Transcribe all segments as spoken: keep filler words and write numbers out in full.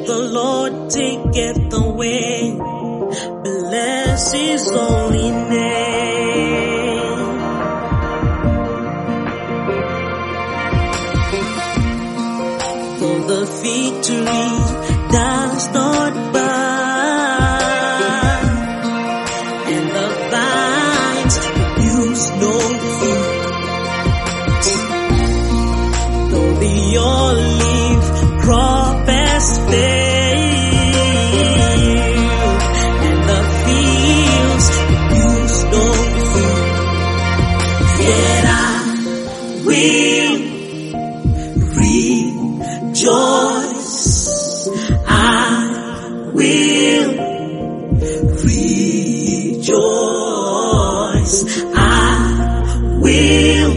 the Lord taketh away, bless his holy name. For the victory does not burn, and the vines produce no fruit, though the olive crop has failed, and the fields produce no fruit, yet I will rejoice. I will rejoice. I will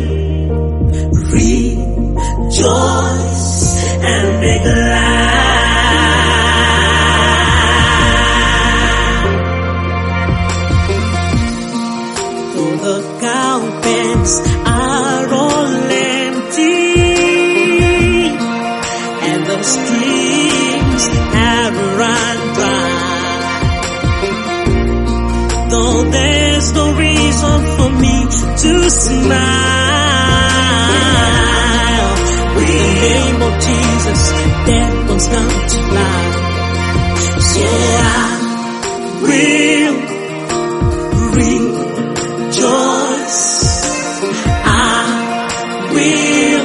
rejoice and be glad. Though the cowpens are all empty and the streams have run dry, though there's no reason for me to smile, in the name of Jesus, death comes down to life. So I will rejoice. I will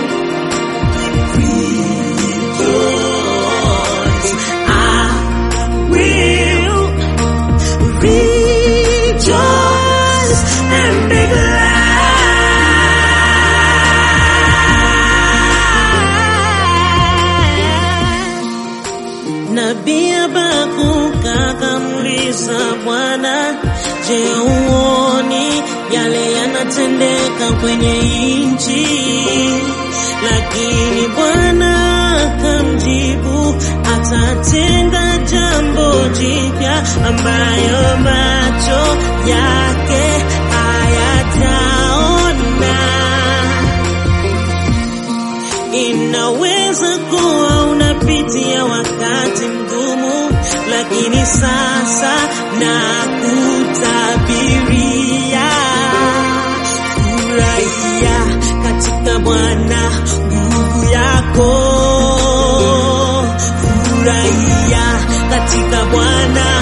rejoice. I will rejoice and be glad. Nabii Habakuk akamuuliza Bwana, je, uoni yale yanatendeka kwenye nchi? Lakini Bwana akamjibu, atatenda jambo jipya ambayo macho yake hayataona. Inaweza kuwa unapitia wakati mgumu, lakini sasa nakutabiria, furahia katika Bwana nguvu yako, furahia katika Bwana